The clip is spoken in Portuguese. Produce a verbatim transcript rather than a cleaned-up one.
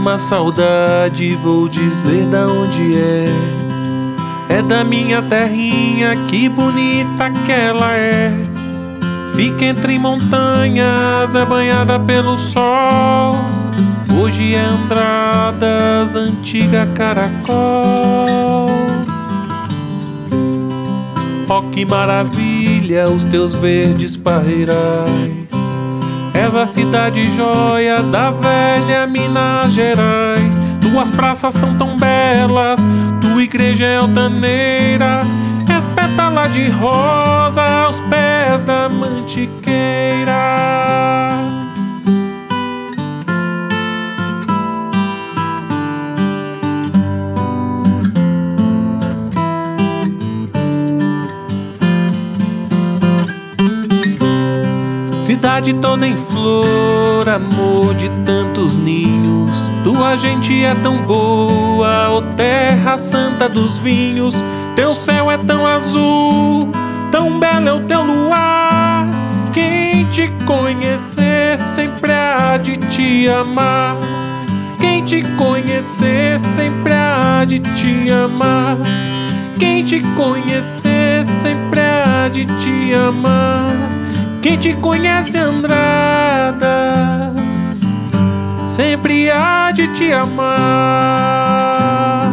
uma saudade, vou dizer da onde é. É da minha terrinha, que bonita que ela é. Fica entre montanhas, é banhada pelo sol. Hoje é Andradas, antiga Caracol. Oh, que maravilha, os teus verdes parreirais. És a cidade joia da velha Minas Gerais. Tuas praças são tão belas, tua igreja é altaneira. És pétala de rosa aos pés da mantiqueira. Cidade toda em flor, amor de tantos ninhos. Tua gente é tão boa, ó terra santa dos vinhos. Teu céu é tão azul, tão belo é o teu luar. Quem te conhecer sempre há de te amar. Quem te conhecer sempre há de te amar. Quem te conhecer sempre há de te amar. Quem te conhece, Andradas, sempre há de te amar.